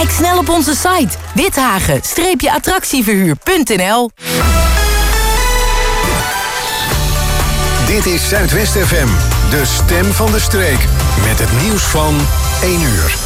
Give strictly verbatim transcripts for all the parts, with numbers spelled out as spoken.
Kijk snel op onze site withagen attractieverhuur punt n l. Dit is Zuidwest F M, de stem van de streek. Met het nieuws van één uur.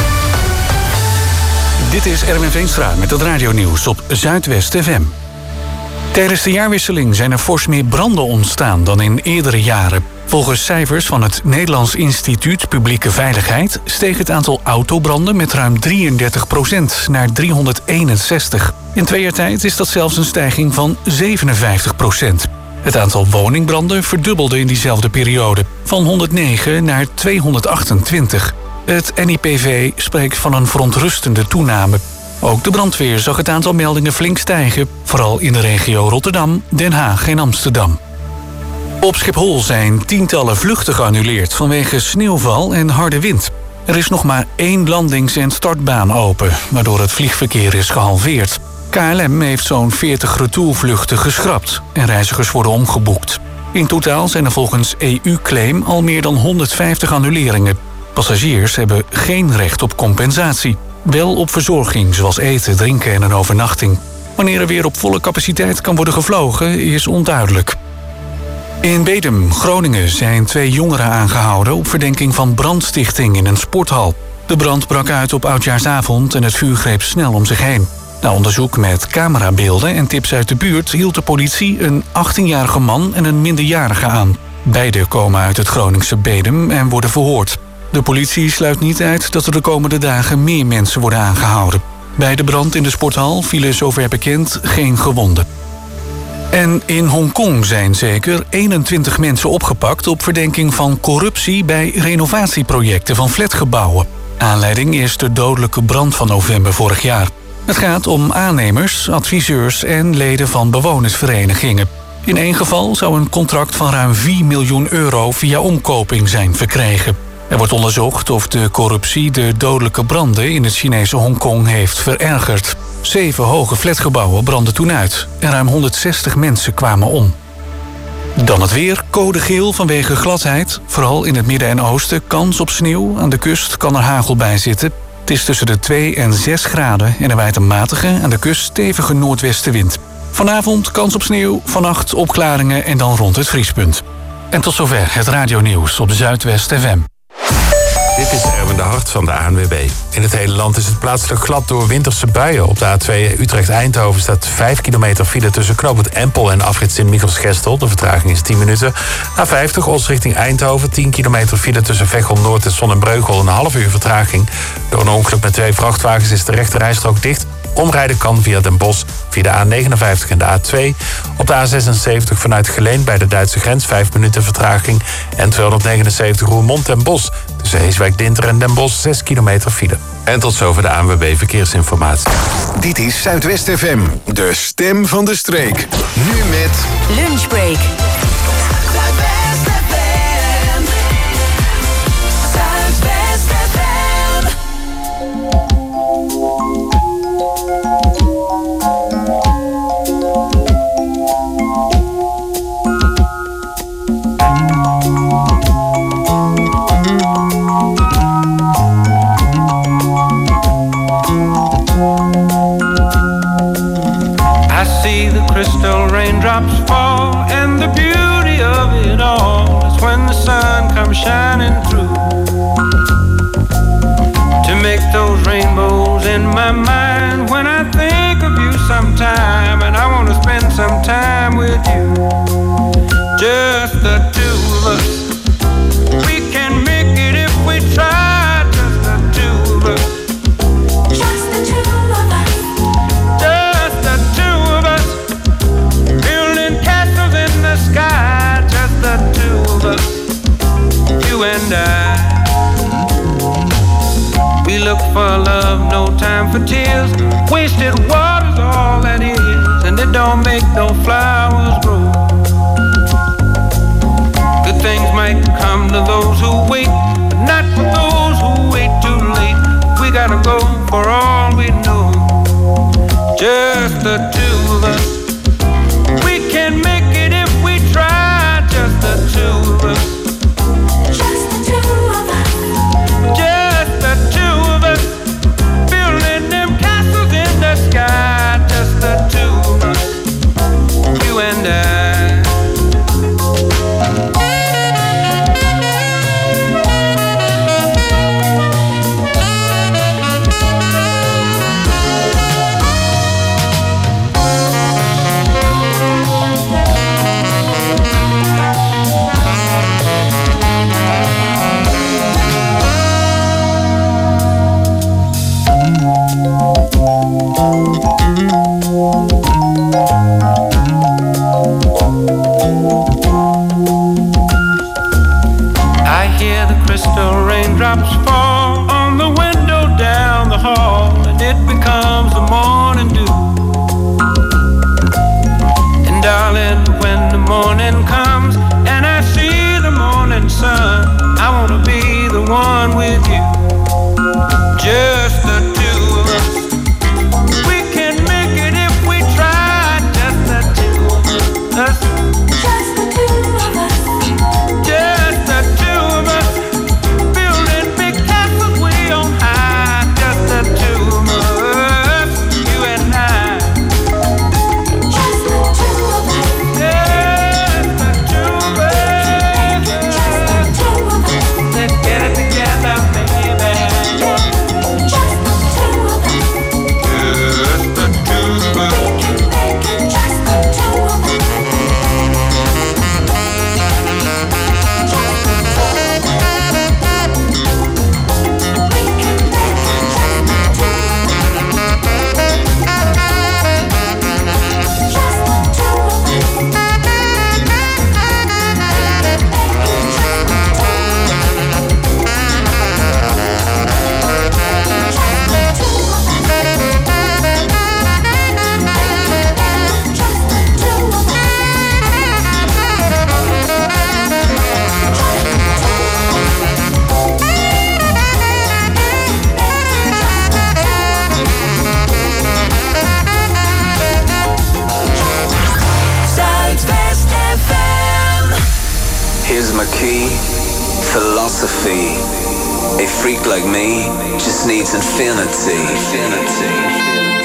Dit is Erwin Veenstra met het radionieuws op Zuidwest F M. Tijdens de jaarwisseling zijn er fors meer branden ontstaan dan in eerdere jaren. Volgens cijfers van het Nederlands Instituut Publieke Veiligheid steeg het aantal autobranden met ruim drieëndertig procent naar driehonderdeenenzestig. In twee jaar tijd is dat zelfs een stijging van zevenenvijftig procent. Het aantal woningbranden verdubbelde in diezelfde periode, van honderdnegen naar tweehonderdachtentwintig. Het N I P V spreekt van een verontrustende toename. Ook de brandweer zag het aantal meldingen flink stijgen, vooral in de regio Rotterdam, Den Haag en Amsterdam. Op Schiphol zijn tientallen vluchten geannuleerd vanwege sneeuwval en harde wind. Er is nog maar één landings- en startbaan open, waardoor het vliegverkeer is gehalveerd. K L M heeft zo'n veertig retourvluchten geschrapt en reizigers worden omgeboekt. In totaal zijn er volgens E U-claim al meer dan honderdvijftig annuleringen. Passagiers hebben geen recht op compensatie. Wel op verzorging, zoals eten, drinken en een overnachting. Wanneer er weer op volle capaciteit kan worden gevlogen, is onduidelijk. In Bedum, Groningen, zijn twee jongeren aangehouden op verdenking van brandstichting in een sporthal. De brand brak uit op oudjaarsavond en het vuur greep snel om zich heen. Na onderzoek met camerabeelden en tips uit de buurt hield de politie een achttienjarige man en een minderjarige aan. Beide komen uit het Groningse Bedum en worden verhoord. De politie sluit niet uit dat er de komende dagen meer mensen worden aangehouden. Bij de brand in de sporthal vielen zover bekend geen gewonden. En in Hongkong zijn zeker eenentwintig mensen opgepakt op verdenking van corruptie bij renovatieprojecten van flatgebouwen. Aanleiding is de dodelijke brand van november vorig jaar. Het gaat om aannemers, adviseurs en leden van bewonersverenigingen. In één geval zou een contract van ruim vier miljoen euro via omkoping zijn verkregen. Er wordt onderzocht of de corruptie de dodelijke branden in het Chinese Hongkong heeft verergerd. Zeven hoge flatgebouwen brandden toen uit en ruim honderdzestig mensen kwamen om. Dan het weer, code geel vanwege gladheid. Vooral in het midden en oosten kans op sneeuw. Aan de kust kan er hagel bij zitten. Het is tussen de twee en zes graden en er waait een matige, aan de kust stevige noordwestenwind. Vanavond kans op sneeuw, vannacht opklaringen en dan rond het vriespunt. En tot zover het radionieuws op Zuidwest F M. Dit is Erwin de Hart van de A N W B. In het hele land is het plaatselijk glad door winterse buien. Op de A twee Utrecht-Eindhoven staat vijf kilometer file tussen knooppunt Empel en afrit Sint-Michels-Gestel. De vertraging is tien minuten. A vijftig Os richting Eindhoven, tien kilometer file tussen Veghel-Noord en Sonnenbreugel. Een half uur vertraging. Door een ongeluk met twee vrachtwagens is de rechte rijstrook dicht. Omrijden kan via Den Bosch, via de A negenenvijftig en de A twee. Op de A zesenzeventig vanuit Geleen bij de Duitse grens, vijf minuten vertraging. En tweehonderdnegenenzeventig Roermond Den Bosch. Tussen Heeswijk-Dinter en Den Bosch, zes kilometer file. En tot zover de A N W B Verkeersinformatie. Dit is Zuidwest F M, de stem van de streek. Nu met Lunchbreak. Crystal raindrops fall, and the beauty of it all is when the sun comes shining through to make those rainbows in my mind when I think of you sometime, and I want to spend some time with you, just the two of us. We can make it if we try, just the two of us. Just the two of us. Just the two of us. Sky, just the two of us, you and I. We look for love, no time for tears. Wasted water's all that is, and it don't make no flowers grow. Good things might come to those who wait, but not for those who wait too late. We gotta go for all we know, just the two of us. We can make it if we try, just the two of us. Just the two of us. Just the two of us. Building philosophy. A freak like me just needs infinity. Infinity.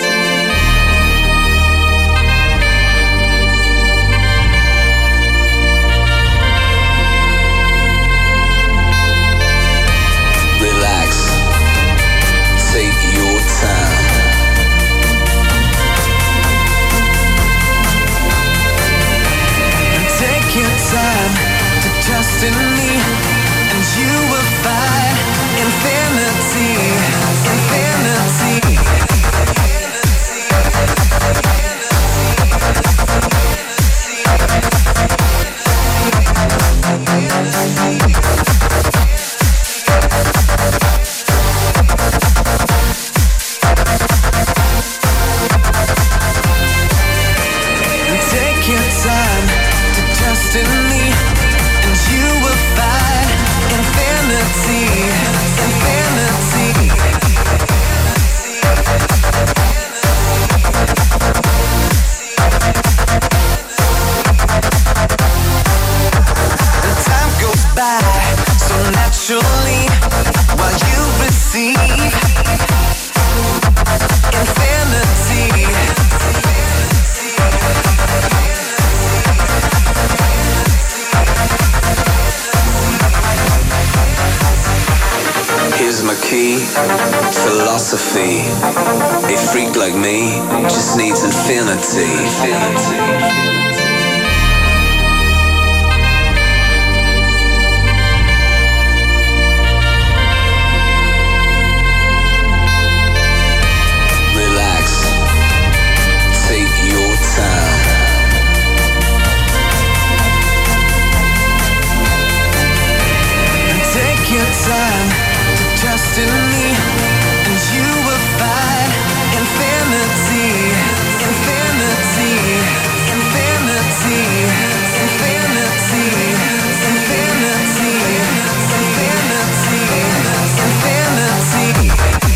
Take your time. Take your time to trust in me, and you will find infinity, infinity. Philosophy. A freak like me just needs infinity. Infinity. Time to trust in me, and you will find infinity, infinity, infinity, infinity, infinity, infinity,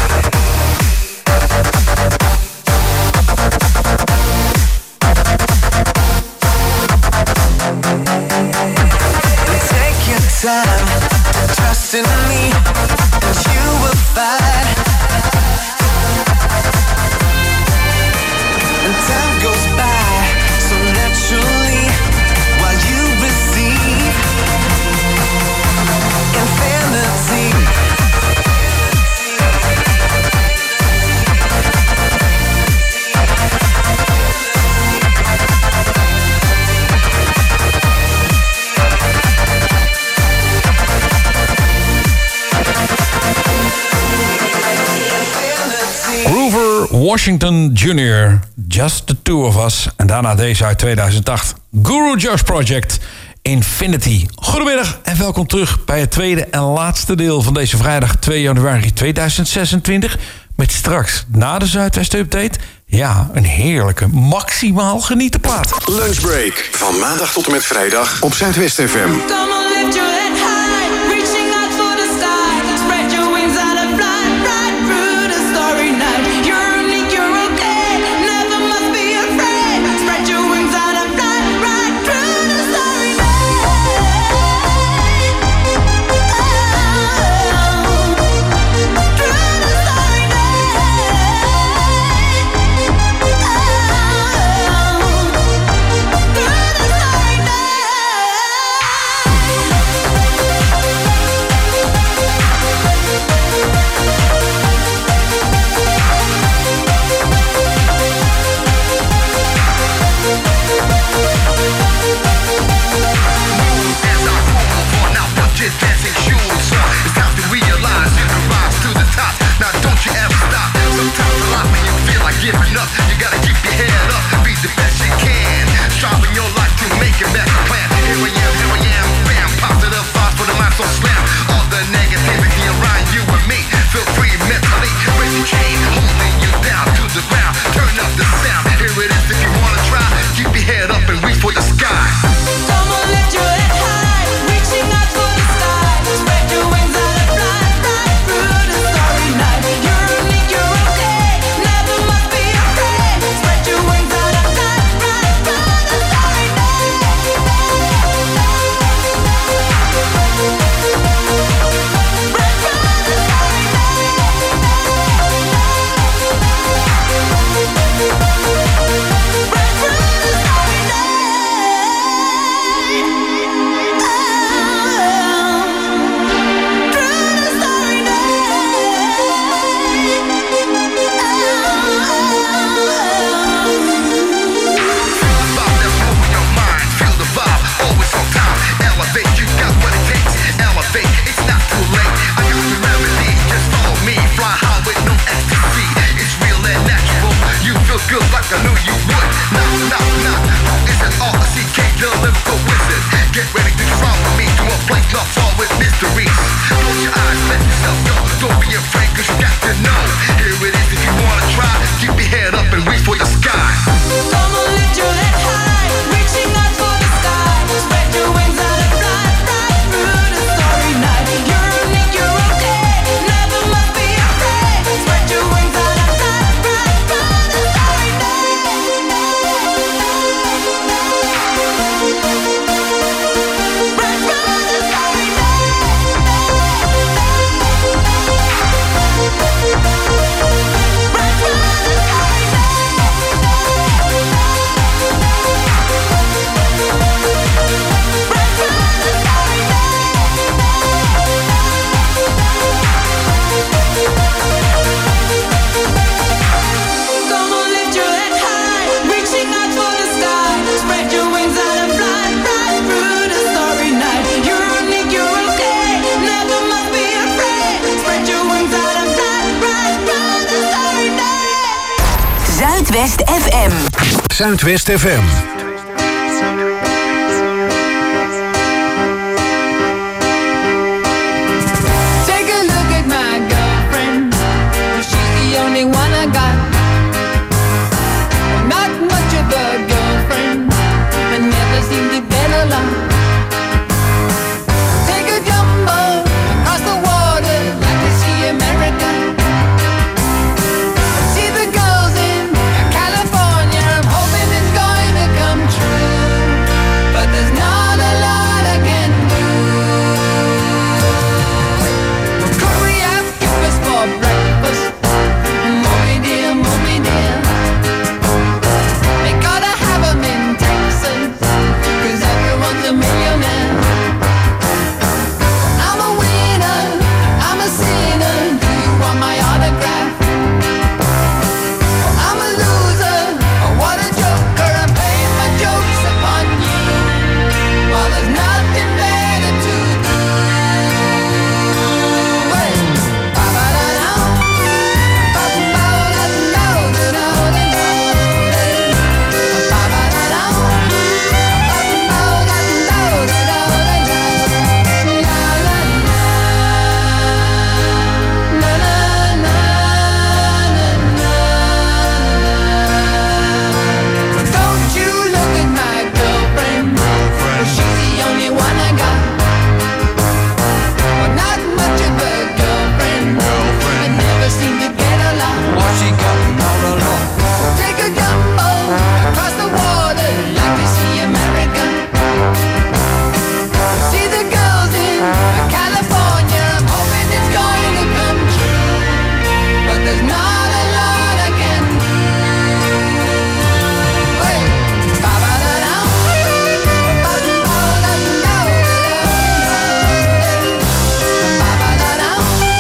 infinity. Take your time. Trust in me, and you will find. And time goes by so naturally while you receive infinity. Grover Washington junior, Just the Two of Us. En daarna deze uit tweeduizend acht. Guru Josh Project, Infinity. Goedemiddag en welkom terug bij het tweede en laatste deel van deze vrijdag twee januari tweeduizend zesentwintig. Met straks na de Zuidwest Update, ja, een heerlijke, maximaal genieten plaat. Lunchbreak, van maandag tot en met vrijdag op Zuidwest F M. We'll be right back. good like I knew you would. Knock, knock, knock. Who is it? R C K, the lyrical wizard. Get ready to try with me to a place love all with mysteries. Close your eyes, let yourself go. Don't be afraid, cause you got to know. Here it is if you wanna try. Keep your head up and reach for the sky. Come on, lift your head high, reaching out for the sky. Spread your wings out and fly, fly through the starry night. You're unique, you're okay, never must be afraid. Spread your wings out and fly, fly through the starry night. Spread through the starry night. Spread through the starry Come on, lift your head high, reaching out for the sky. Spread your wings out and fly, fly through the starry night. You're unique, you're okay, never must be afraid. Spread your wings out and fly, fly through the starry night. Zuidwest F M. Zuidwest F M. Take a look at my girlfriend. She's the only one I got. Not much of a girlfriend, but never seem to get along. Take a jumbo across the water, like to see America. See the girls in California. I'm hoping it's going to come true, but there's not a lot I can do. Could we have breakfast for breakfast? Mommy dear, mommy dear. They gotta have 'em in Texas, 'cause everyone's a millionaire. I'm a winner, I'm a sinner. Do you want my autograph? I'm a loser, oh, what a joker. I'm playing my jokes upon you, while there's nothing better to do. Hey. Ba-ba-da-da, ba-ba-da-da-da-da-da-da-da. Ba-ba-da-da, ba-ba-da-da-da-da-da-da. Don't you look at my girlfriend, she's the only one I got. Well, not much of a girlfriend, but never seem to get along. What she got all along? Take a jumbo across the water, like to see America. See the girls in California. I'm hoping it's going to come true, but there's not a lot I can do. Hey. Ba-ba-da-da, ba-ba-da-da-da-da-da. Ba-ba-da-da,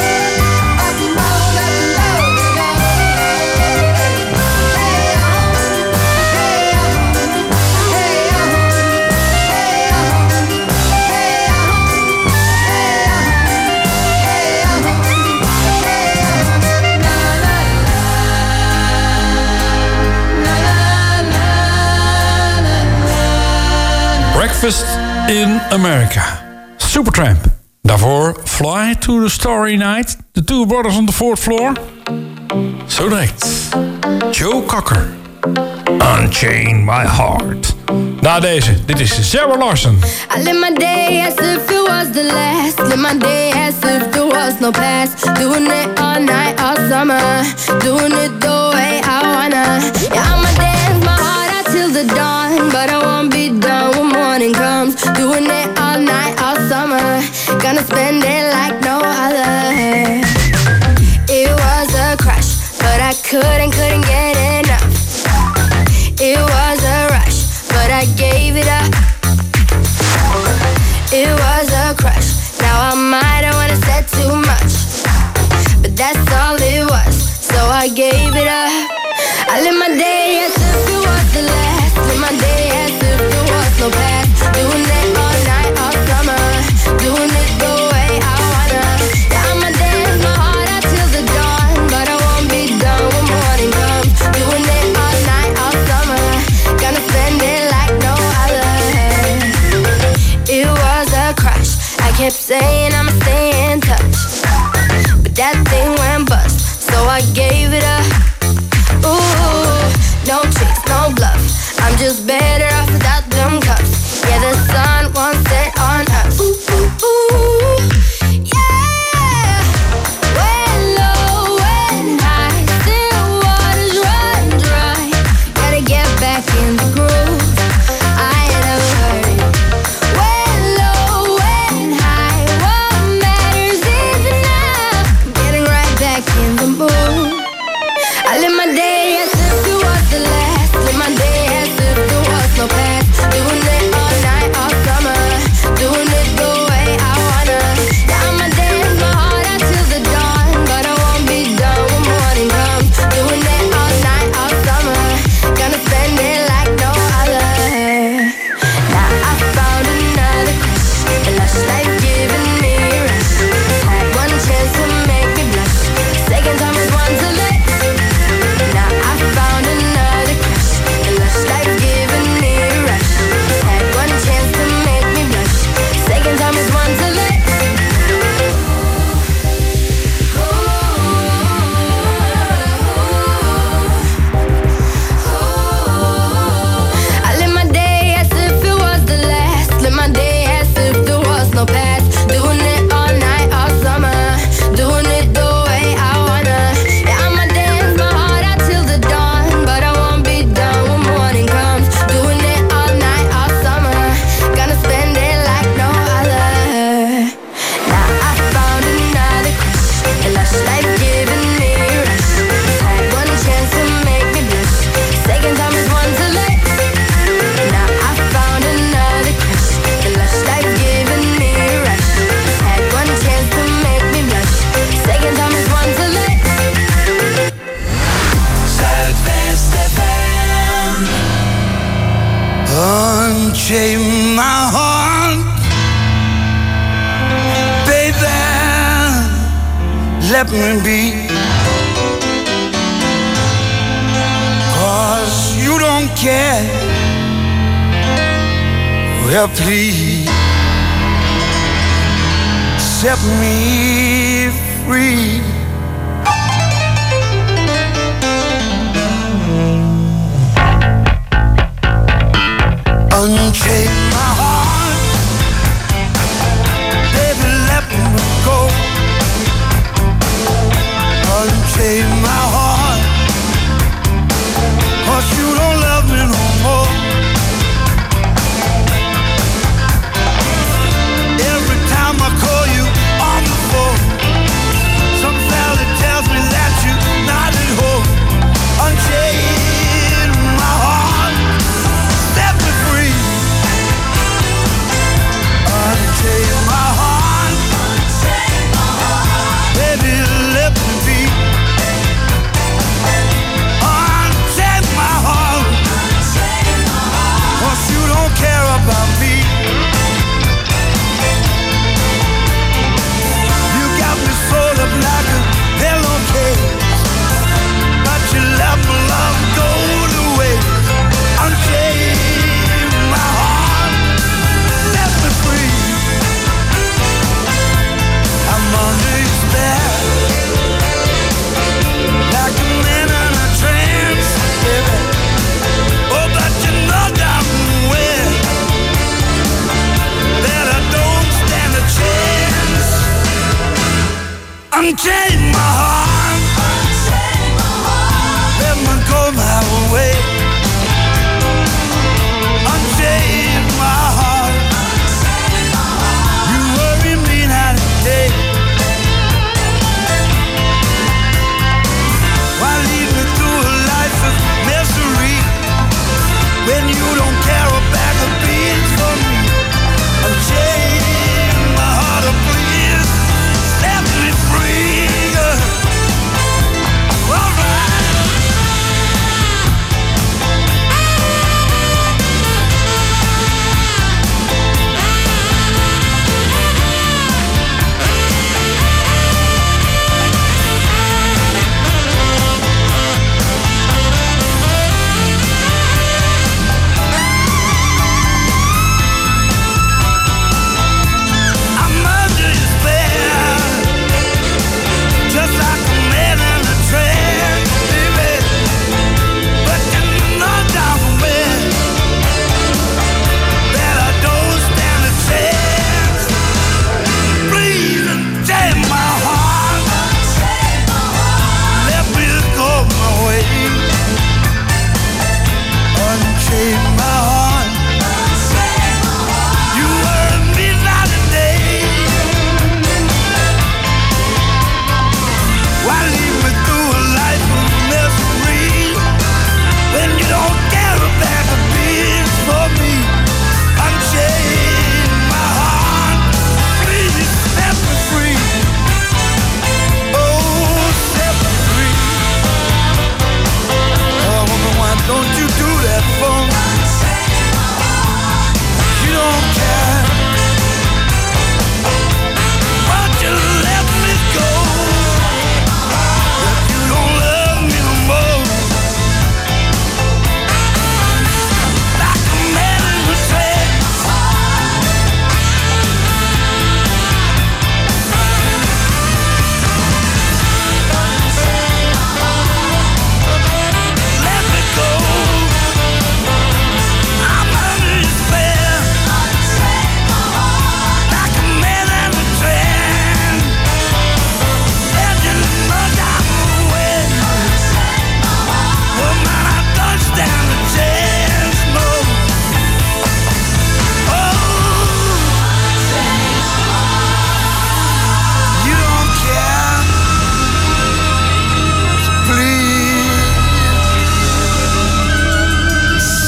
Breakfast in America. Supertramp. Daarvoor Fly to the Starry Night. The Two Brothers on the Fourth Floor. Zo direct. Joe Cocker. Unchain My Heart. Na deze, dit is Sarah Larson. I live my day as if it was the last. Live my day as if there was no past. Doing it all night, all summer. Doing it the way I wanna. Yeah, I'ma dance my heart out till the dawn. But I won't be done when morning comes. Doing it all night, all summer. Gonna spend it like no other. It was a crush, but I couldn't, couldn't get enough. It was a rush, but I gave it up. It was a crush. Now I might have wanna said too much, but that's all it was, so I gave it up. I live my day as if it was the last. Live my day as if there was no past. Doing it all night, all summer. Doing it the way I wanna. Yeah, I'ma dance my heart out till the dawn, but I won't be done when morning comes. Doing it all I'm just better off without them cups. Yeah, the sun won't set on us. Ooh, ooh, ooh. Yeah. When low, when high, still waters run dry. Gotta get back in the groove. I ain't never heard it. When low, when high, what matters is enough. Getting right back in the mood. I live my day as if it was the last. Live my day as if there was no past. Doing it all night, all summer. Doing it the way I wanna. Yeah, I'ma dance my heart out till the dawn, but I won't be done when morning comes. Doing it all night, all summer. Gonna spend it like no other. Now I found another crush. The lush life giving me a rush. Had one chance to make me blush. Second time was one to let. Now I found another crush. The lush life giving me a rush. Had one chance to make me blush. Second time is one to let. I live my day as if it was the last. Live my day as if there was no past. Doing it all night, all summer. Doing it the way I wanna. Yeah, I'ma dance my heart out till the dawn, but I won't be done when morning comes. Doing it all night, all summer. Gonna spend it like no other. Now I found another crush. A lush life giving me a rush. Had one chance to make me blush. Second time is one to let. Now I found another crush. The lush life giving me a rush. Had one chance to make me blush. Second time is one to let. Zuidwest F M. Unchain my heart, baby, let me be. 'Cause you don't care. Well, please set me free. Unchain my heart, baby, let me go. Unchain my heart, 'cause you don't love me no more. Every time I call you on the phone, some fella tells me that you're not at home. Unchain my heart, set me free. Unchain my heart, baby, let me be. Unchain my heart, 'cause you don't care about me. You got me sold up like a pillowcase, but you let my love go to waste. Unchain my heart, set me free. I'm under your spell, like a man in a trance, baby. Oh, but you know damn well that I don't stand a chance. Unchain my heart, let me go my way. Unchain my heart, you worry me night and day. Why lead me through a life of misery when you don't care a bag of beans for me? Unchain my heart, oh please set me free.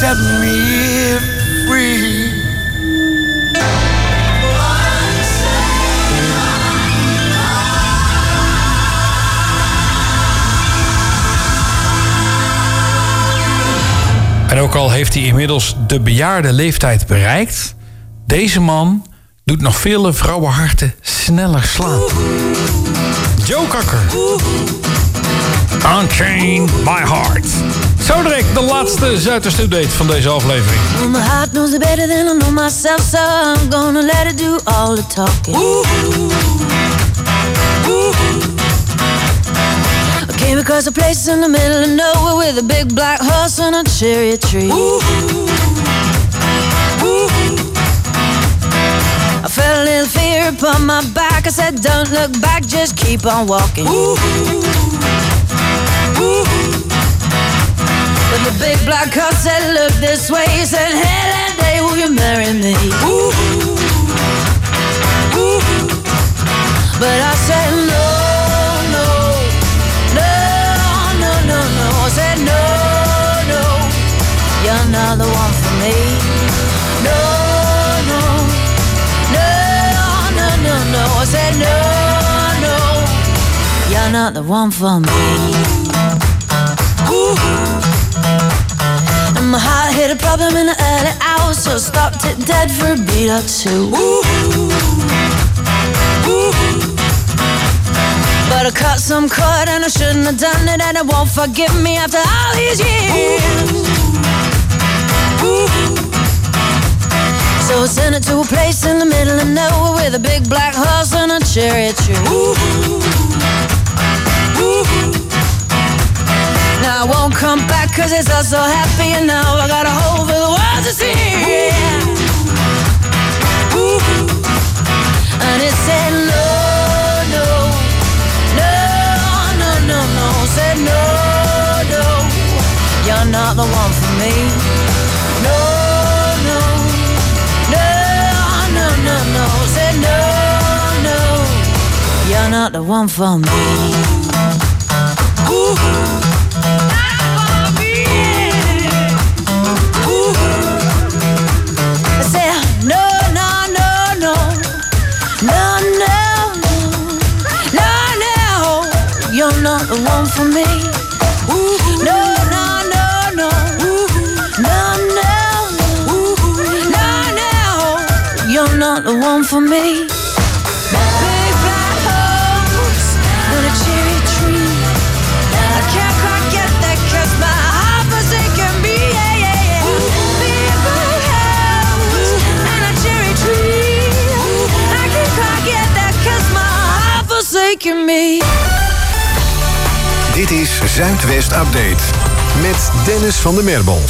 set me free. En ook al heeft hij inmiddels de bejaarde leeftijd bereikt, deze man doet nog vele vrouwenharten sneller slaan. Joe Cocker. Unchained My Heart. Zo direct de laatste Zuidwest Update van deze aflevering. Well, my heart knows it better than I know myself, so I'm gonna let it do all the talking. Ooh. Ooh. I came across a place in the middle of nowhere with a big black horse and a cherry tree. Ooh. Ooh. I felt a little fear upon my back. I said, don't look back, just keep on walking. Ooh. Ooh. But the big black horse said, look this way. He said, hey, that day, will you marry me? Ooh. Ooh. But I said, no, no, no, no, no, no. I said, no, no, you're not the one for me. No, no, no, no, no, no. I said, no, no, you're not the one for me. Ooh. And my heart hit a problem in the early hours, so I stopped it dead for a beat or two. Ooh. Ooh. But I cut some cord and I shouldn't have done it, and it won't forgive me after all these years. Ooh. So I sent it to a place in the middle of nowhere with a big black horse and a cherry tree. Ooh. Ooh. Now I won't come back cause it's all so happy, and now I got a hole for the world to see. Yeah. Ooh. And it said no, no, no, no, no, no. Said no, no, you're not the one for me. No, no, no, no, no, no. Said no, no, you're not the one for me. Ooh. You're not the one for me. Ooh. No, no, no, no. Ooh. No, no, Ooh. No, no. You're not the one for me. Big black horse and a cherry tree. I can't quite get that cause my heart forsaken me. Yeah, yeah, yeah. Big black horse and a cherry tree. I can't quite get that cause my heart forsaken me. Dit is Zuidwest Update met Dennis van der Merbel.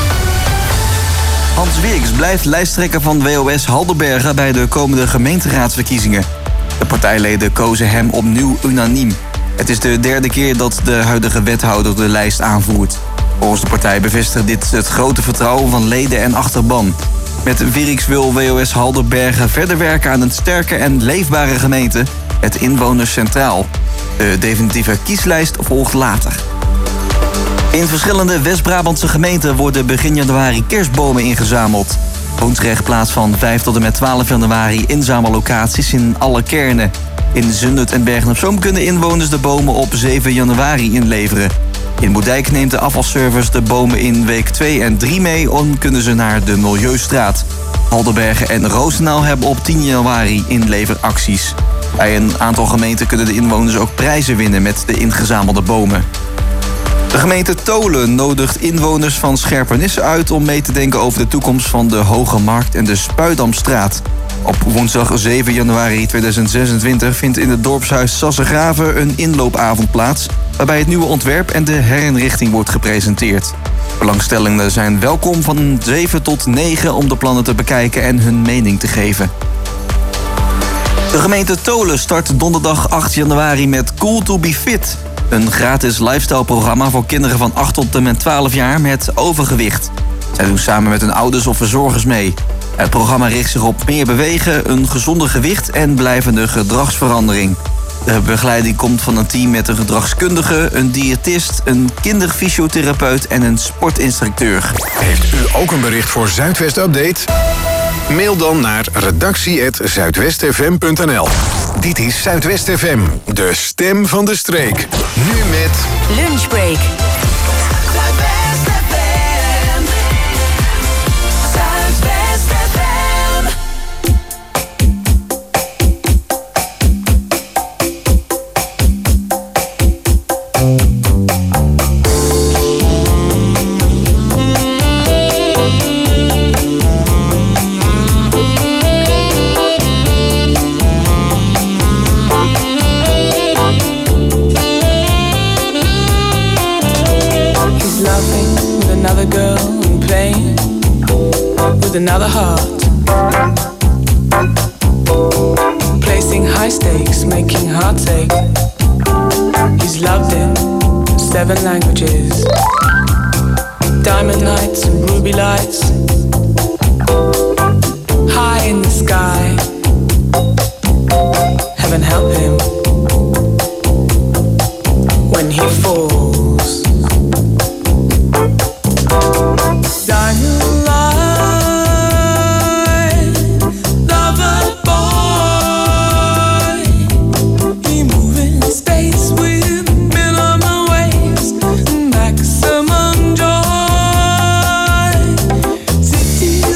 Hans Wierks blijft lijsttrekker van W O S Halderbergen bij de komende gemeenteraadsverkiezingen. De partijleden kozen hem opnieuw unaniem. Het is de derde keer dat de huidige wethouder de lijst aanvoert. Volgens de partij bevestigt dit het grote vertrouwen van leden en achterban. Met Wierks wil W O S Halderbergen verder werken aan een sterke en leefbare gemeente, het inwoners centraal. De definitieve kieslijst volgt later. In verschillende West-Brabantse gemeenten worden begin januari kerstbomen ingezameld. Woensrecht plaats van vijf tot en met twaalf januari inzamellocaties in alle kernen. In Zundert en Bergen-op-Zoom kunnen inwoners de bomen op zeven januari inleveren. In Moerdijk neemt de afvalservice de bomen in week twee en drie mee en kunnen ze naar de Milieustraat. Halderbergen en Roosendaal hebben op tien januari inleveracties. Bij een aantal gemeenten kunnen de inwoners ook prijzen winnen met de ingezamelde bomen. De gemeente Tolen nodigt inwoners van Scherpenissen uit om mee te denken over de toekomst van de Hoge Markt en de Spuidamstraat. Op woensdag zeven januari tweeduizend zesentwintig vindt in het dorpshuis Sassengraven een inloopavond plaats, waarbij het nieuwe ontwerp en de herinrichting wordt gepresenteerd. Belangstellenden zijn welkom van zeven tot negen om de plannen te bekijken en hun mening te geven. De gemeente Tolen start donderdag acht januari met Cool to be Fit. Een gratis lifestyle-programma voor kinderen van acht tot en met twaalf jaar met overgewicht. Zij doen samen met hun ouders of verzorgers mee. Het programma richt zich op meer bewegen, een gezonder gewicht en blijvende gedragsverandering. De begeleiding komt van een team met een gedragskundige, een diëtist, een kinderfysiotherapeut en een sportinstructeur. Heeft u ook een bericht voor Zuidwest Update? Mail dan naar redactie apenstaartje zuidwestfm punt n l. Dit is Zuidwest F M, de stem van de streek. Nu met Lunchbreak. Another heart, placing high stakes, making hearts ache. He's loved in seven languages. Diamond nights and ruby lights, high in the sky. Heaven help him when he falls. Diamond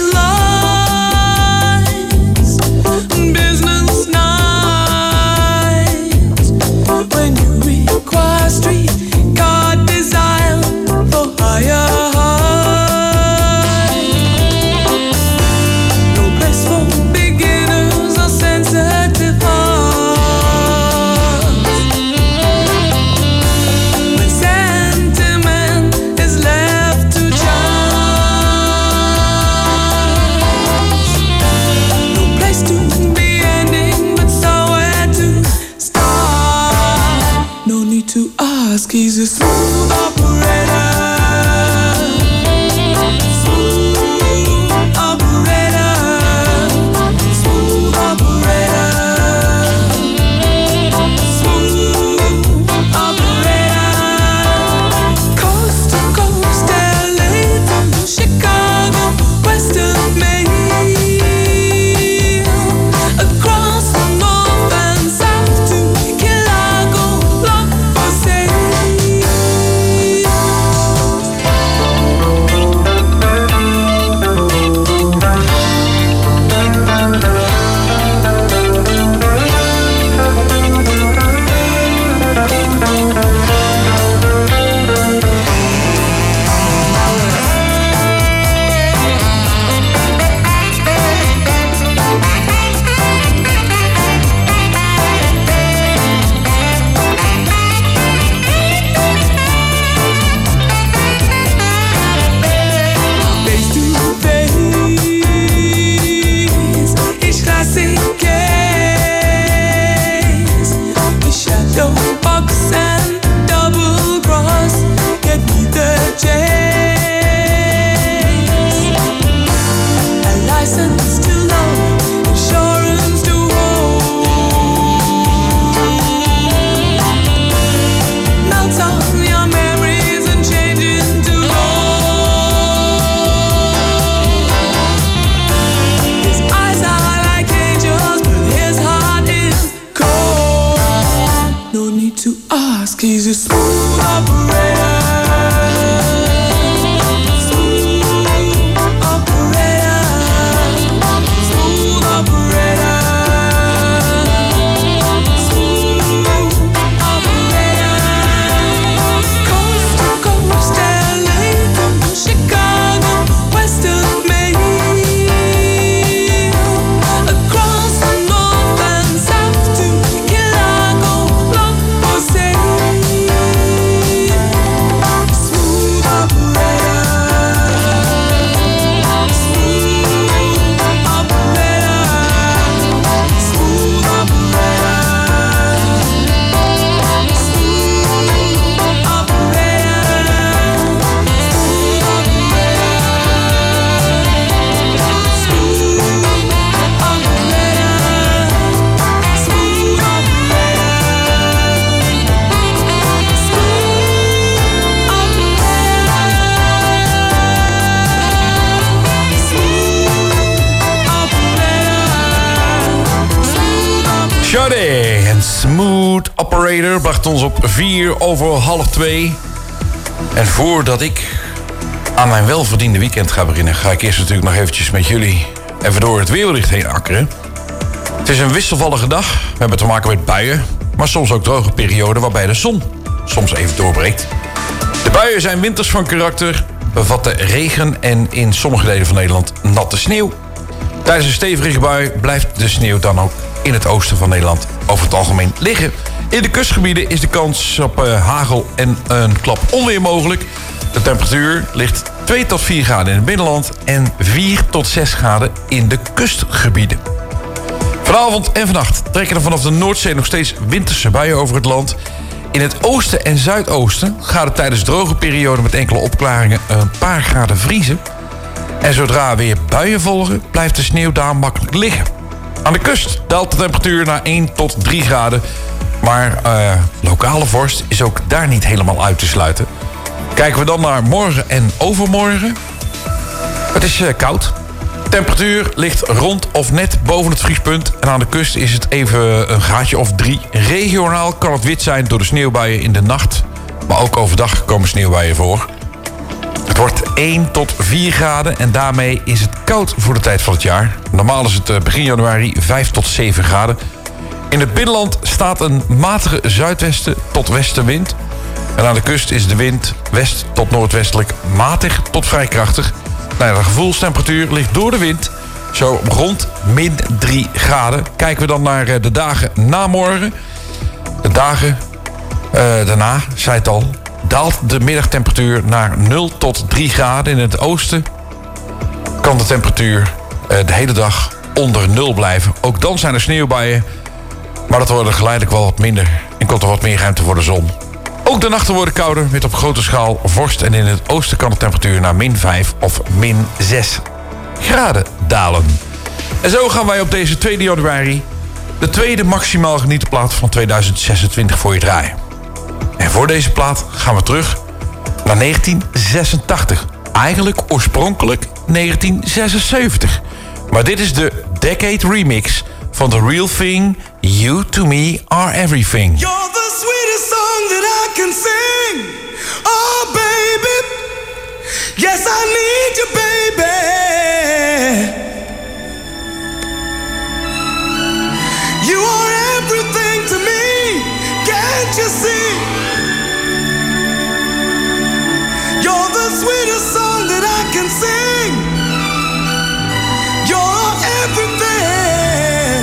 Business night. Smooth Operator bracht ons op vier over half twee. En voordat ik aan mijn welverdiende weekend ga beginnen... ga ik eerst natuurlijk nog eventjes met jullie even door het weerbericht heen akkeren. Het is een wisselvallige dag. We hebben te maken met buien, maar soms ook droge perioden... waarbij de zon soms even doorbreekt. De buien zijn winters van karakter, bevatten regen... en in sommige delen van Nederland natte sneeuw. Tijdens een stevige bui blijft de sneeuw dan ook in het oosten van Nederland over het algemeen liggen. In de kustgebieden is de kans op uh, hagel en een klap onweer mogelijk. De temperatuur ligt twee tot vier graden in het binnenland en vier tot zes graden in de kustgebieden. Vanavond en vannacht trekken er vanaf de Noordzee nog steeds winterse buien over het land. In het oosten en zuidoosten gaat het tijdens droge perioden met enkele opklaringen een paar graden vriezen. En zodra weer buien volgen, blijft de sneeuw daar makkelijk liggen. Aan de kust daalt de temperatuur naar één tot drie graden. Maar uh, lokale vorst is ook daar niet helemaal uit te sluiten. Kijken we dan naar morgen en overmorgen. Het is uh, koud. De temperatuur ligt rond of net boven het vriespunt. En aan de kust is het even een graadje of drie. Regionaal kan het wit zijn door de sneeuwbuien in de nacht. Maar ook overdag komen sneeuwbuien voor. Het wordt één tot vier graden en daarmee is het koud voor de tijd van het jaar. Normaal is het begin januari vijf tot zeven graden. In het binnenland staat een matige zuidwesten tot westenwind. En aan de kust is de wind west tot noordwestelijk matig tot vrij krachtig. Nou ja, de gevoelstemperatuur ligt door de wind zo rond min drie graden. Kijken we dan naar de dagen na morgen. De dagen uh, daarna, zei het al... daalt de middagtemperatuur naar nul tot drie graden. In het oosten kan de temperatuur uh, de hele dag onder nul blijven. Ook dan zijn er sneeuwbuien, maar dat wordt geleidelijk wel wat minder. En komt er wat meer ruimte voor de zon. Ook de nachten worden kouder, met op grote schaal vorst. En in het oosten kan de temperatuur naar min vijf of min zes graden dalen. En zo gaan wij op deze tweede januari... de tweede maximaal genieten plaat van tweeduizend zesentwintig voor je draaien. En voor deze plaat gaan we terug naar negentien zesentachtig. Eigenlijk oorspronkelijk negentien zesenzeventig. Maar dit is de Decade Remix van The Real Thing, You To Me Are Everything. You're the sweetest song that I can sing. Oh, baby. Yes, I need you, baby. You are everything to me. Can't you see? You're the sweetest song that I can sing. You're everything.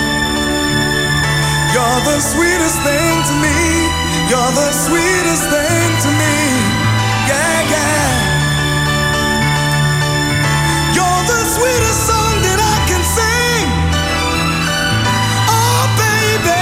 You're the sweetest thing to me. You're the sweetest thing to me. Yeah, yeah. You're the sweetest song that I can sing. Oh, baby.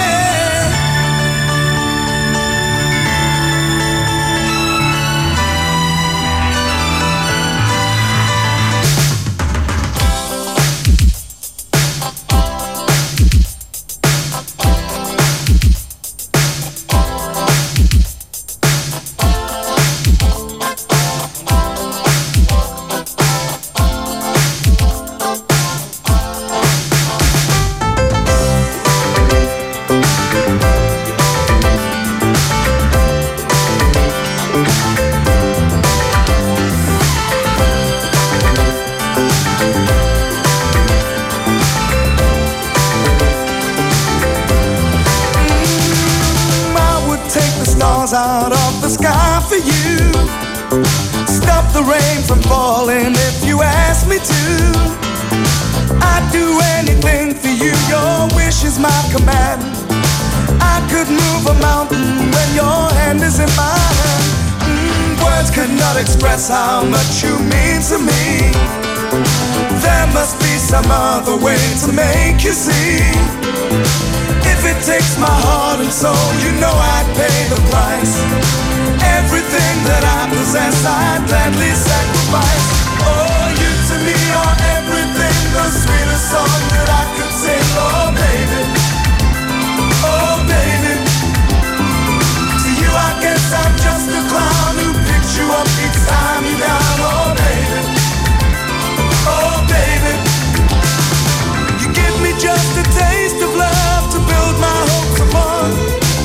Out of the sky for you. Stop the rain from falling if you ask me to. I'd do anything for you, your wish is my command. I could move a mountain when your hand is in my hand. Mm, words could not express how much you mean to me. There must be some other way to make you see. If it takes my heart and soul, you know I'd pay the price. Everything that I possess, I'd gladly sacrifice. Oh, you to me are everything, the sweetest song that I could sing. Oh, baby, oh, baby. To you I guess I'm just a clown who picks you up each time you're down. Oh, baby, oh, baby. You give me just a taste of love to build my hopes upon.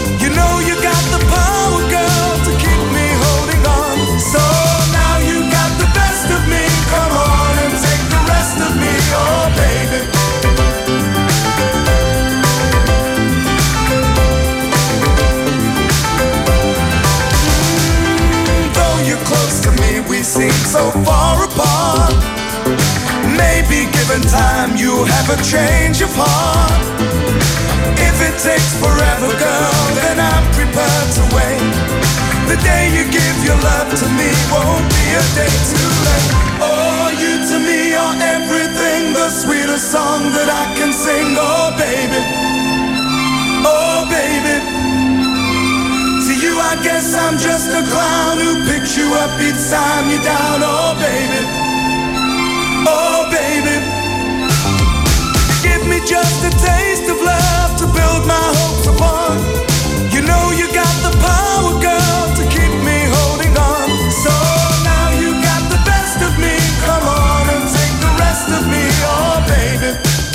we seem so far apart. Maybe given time you'll have a change of heart. If it takes forever, girl, then I'm prepared to wait. The day you give your love to me won't be a day too late. Oh, you to me are everything, the sweetest song that I can sing. Oh, baby, oh, baby. To you I guess I'm just a clown who picks you up each time you're down. Oh, baby, oh, baby. Give me just a taste of love to build my hopes upon. You know you got the power, girl, to keep me holding on. So now you got the best of me. Come on and take the rest of me, oh baby.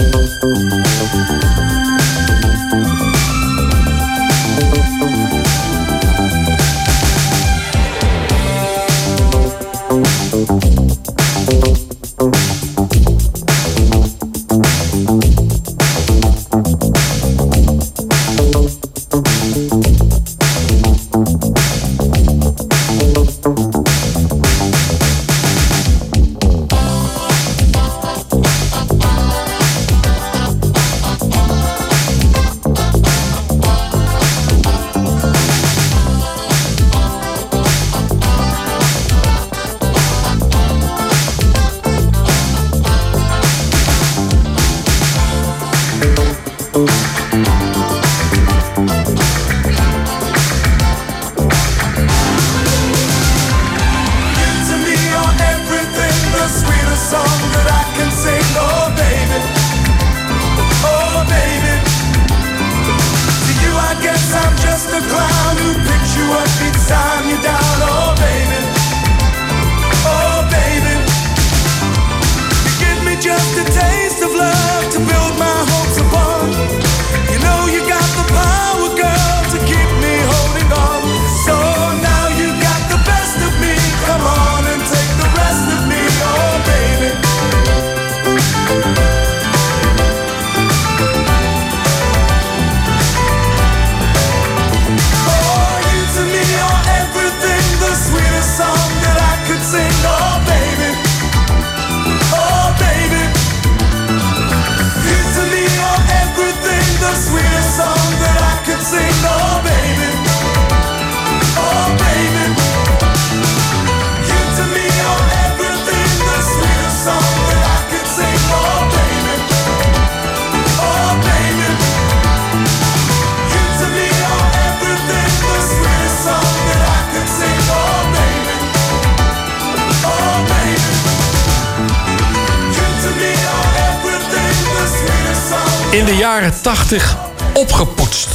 In de jaren tachtig opgepoetst.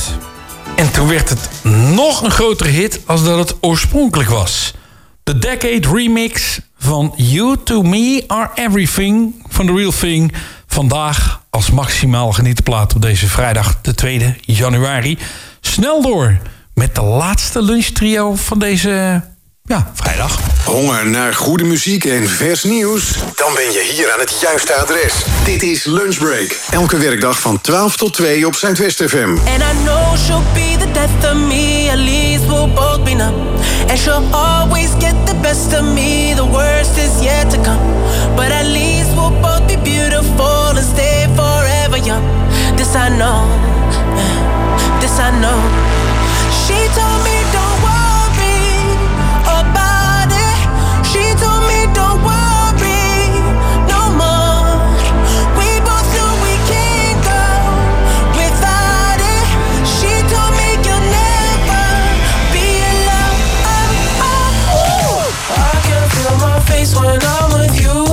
En toen werd het nog een grotere hit als dat het oorspronkelijk was. De Decade Remix van You To Me Are Everything van The Real Thing. Vandaag als maximaal genieten plaat op deze vrijdag de tweede januari. Snel door met de laatste lunchtrio van deze ja, vrijdag. Honger naar goede muziek en vers nieuws? Dan ben je hier aan het juiste adres. Dit is Lunchbreak. Elke werkdag van twaalf tot twee op Zuidwest F M. And I know she'll be the death of me. At least we'll both be numb. And she'll always get the best of me. The worst is yet to come. But at least we'll both be beautiful and stay forever young. This I know. This I know. She told me don't worry about it. She told me don't worry no more. We both know we can't go without it. She told me you'll never be alone. Oh, oh. I can feel my face when I'm with you,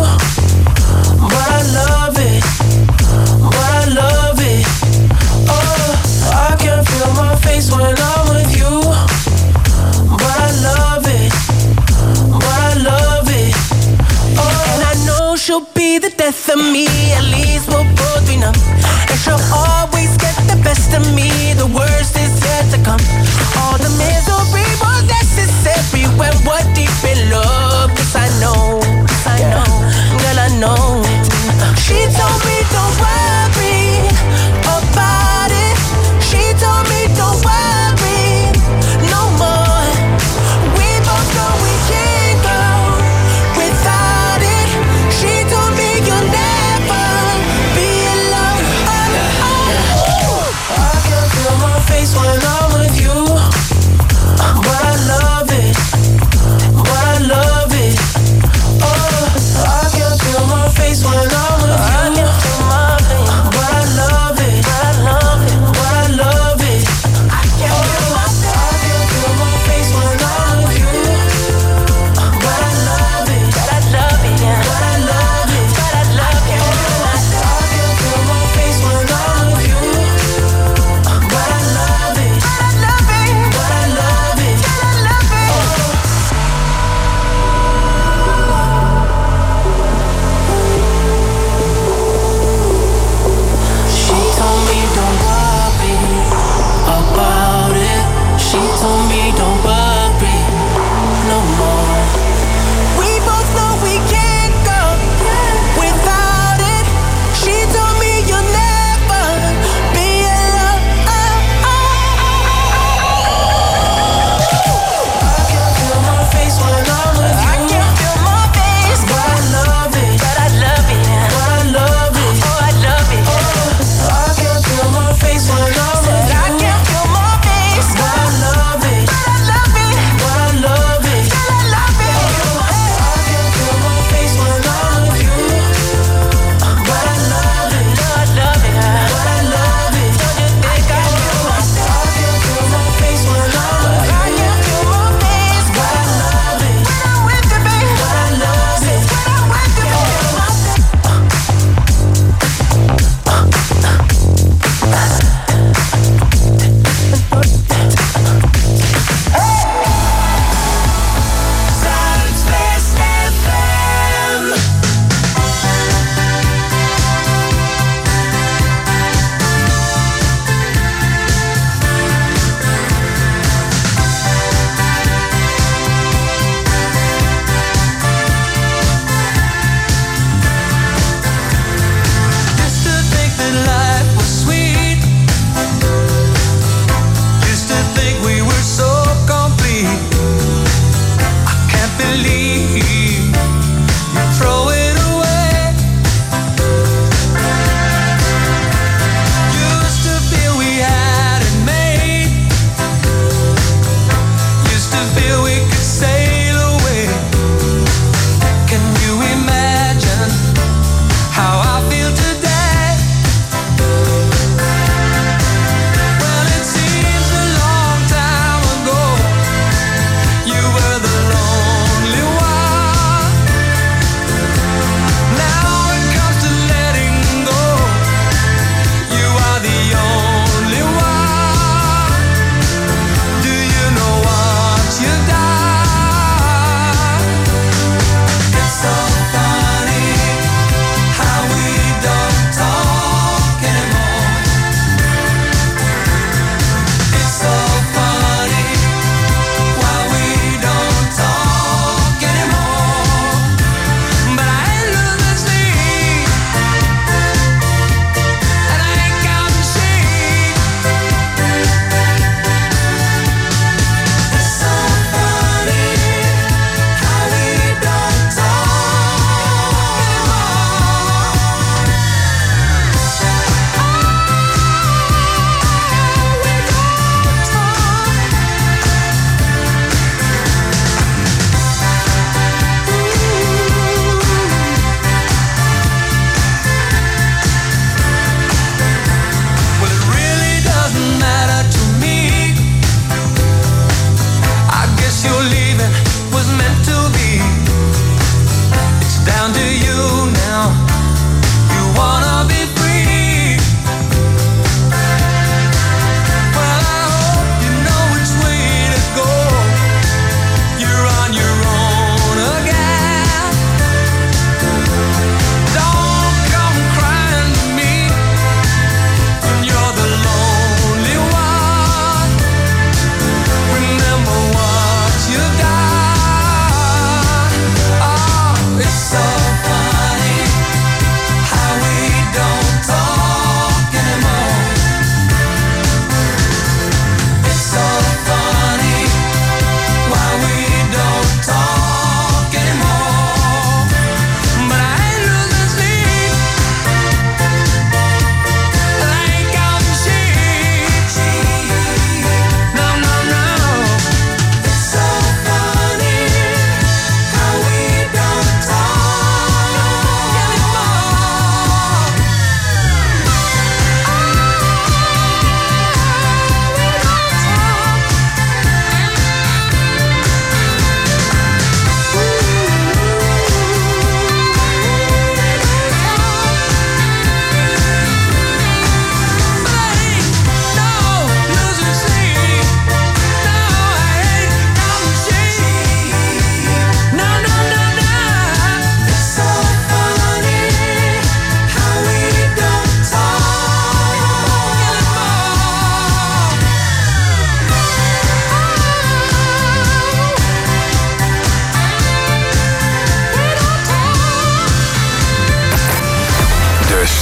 but I love it, but I love it. Oh, I can feel my face when I'm with you, but I love it, but I love it. Oh, and I know she'll be the death of me. At least we'll both be numb. And she'll always get the best of me. The worst is yet to come. All the misery was necessary when we're deep in love. This I know, this I know, girl I know. She told me don't worry about it. She told me don't worry no more. We both know we can't go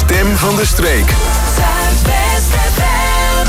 stem van de streek. Zuidwest F M.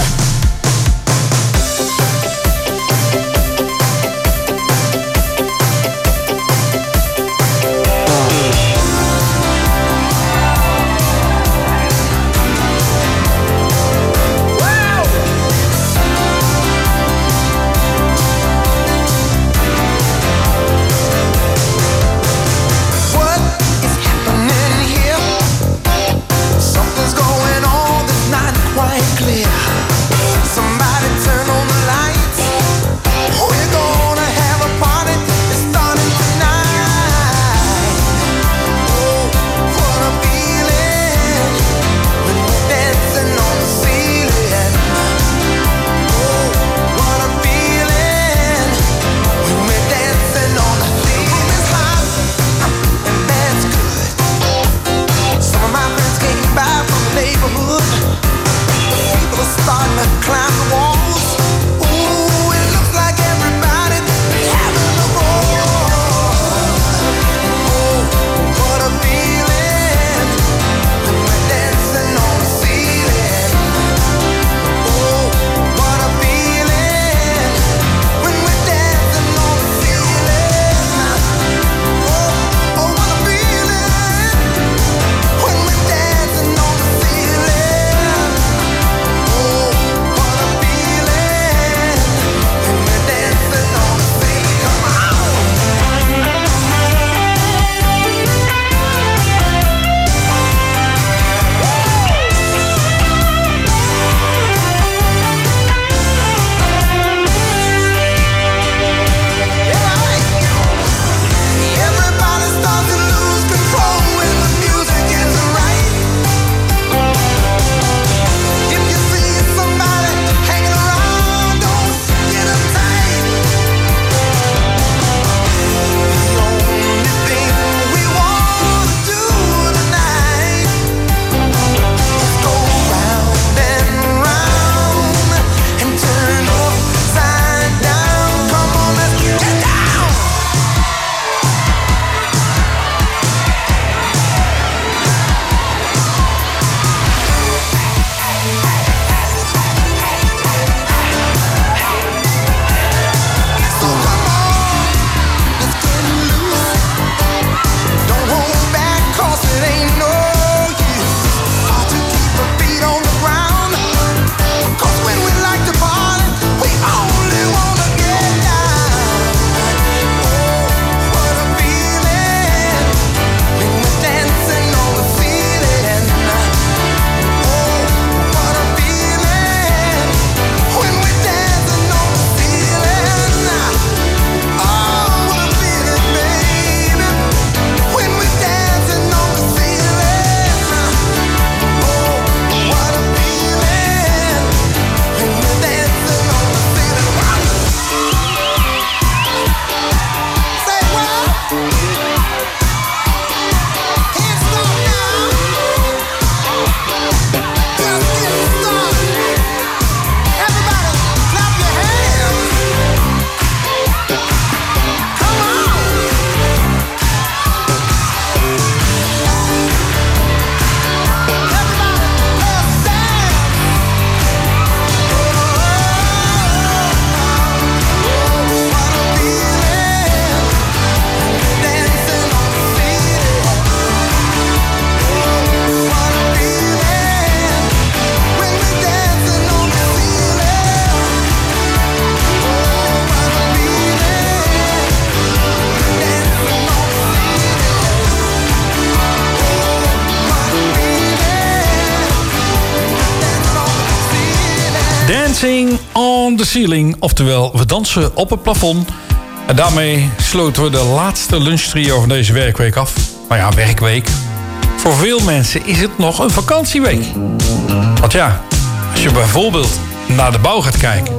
Dancing on the ceiling. Oftewel, we dansen op het plafond. En daarmee sloten we de laatste lunchtrio van deze werkweek af. Maar ja, werkweek. Voor veel mensen is het nog een vakantieweek. Want ja, als je bijvoorbeeld naar de bouw gaat kijken.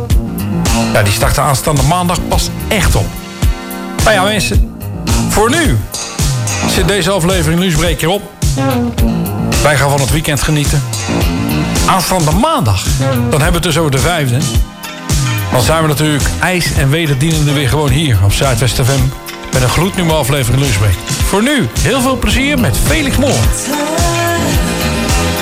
Ja, die start aanstaande maandag pas echt op. Nou ja, mensen. Voor nu zit deze aflevering Lunchbreak erop. Wij gaan van het weekend genieten. Aanstaande maandag, dan hebben we het dus over de vijfde. Dan zijn we natuurlijk ijs en wederdienende weer gewoon hier op Zuidwest F M. Met een gloednieuwe aflevering Lunchbreak. Voor nu, heel veel plezier met Felix Moor.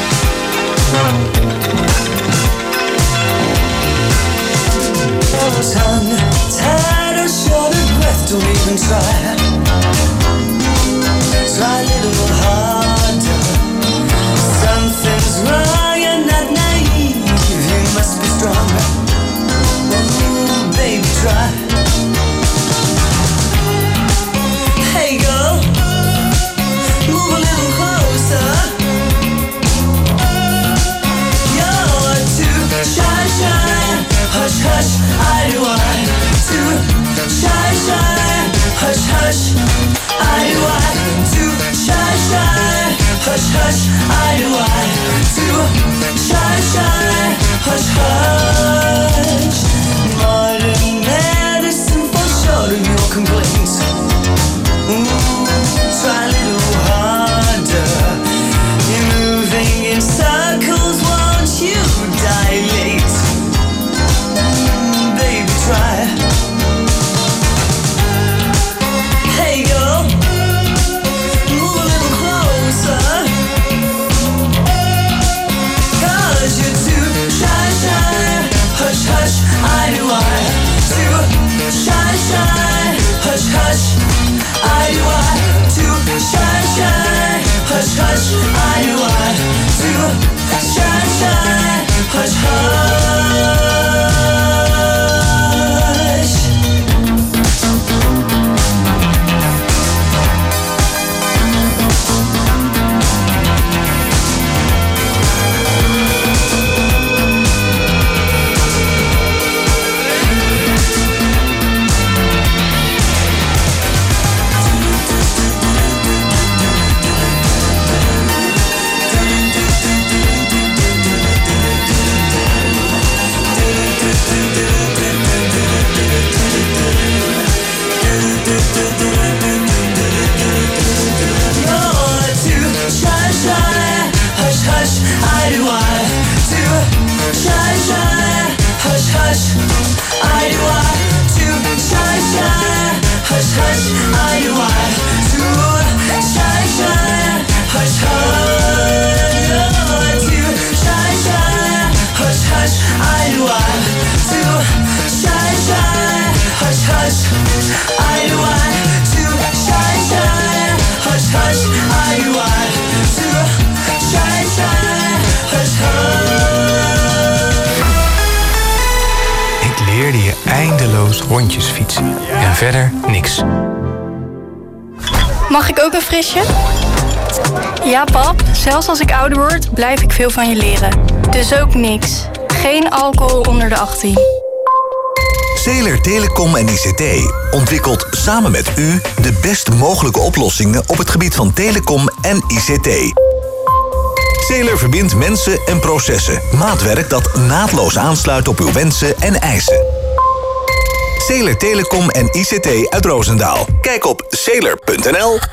Tongue tied or short of breath, don't even try. Try a little harder. Something's wrong, you're not naive. You must be strong. Ooh, baby, try. Hey, girl, move a little closer. You're too shy, shy. Hush, hush, I do I. Too shy, shy. Hush, hush, I do I. Too shy, shy. Hush, hush, I do I. Too shy, shy. Hush, hush. Modern medicine for sure of your complaints. Ooh, try a little harder. You're moving in circles, won't you dilate? Mm, baby, try. Hey, girl, move a little closer. 'Cause you're too shy, shy. Hush, hush, I do I. Too shy, shy. Hush, hush, I do I. Too shy, shy. Hush, hush, I do I. Too shy, shy. Hush, hush. eindeloos rondjes fietsen. En verder niks. Mag ik ook een frisje? Ja, pap. Zelfs als ik ouder word, blijf ik veel van je leren. Dus ook niks. Geen alcohol onder de achttien. Zeeler Telecom en I C T ontwikkelt samen met u de best mogelijke oplossingen op het gebied van telecom en I C T. Zeeler verbindt mensen en processen. Maatwerk dat naadloos aansluit op uw wensen en eisen. Zeeler Telecom en I C T uit Roosendaal. Kijk op zeeler punt n l.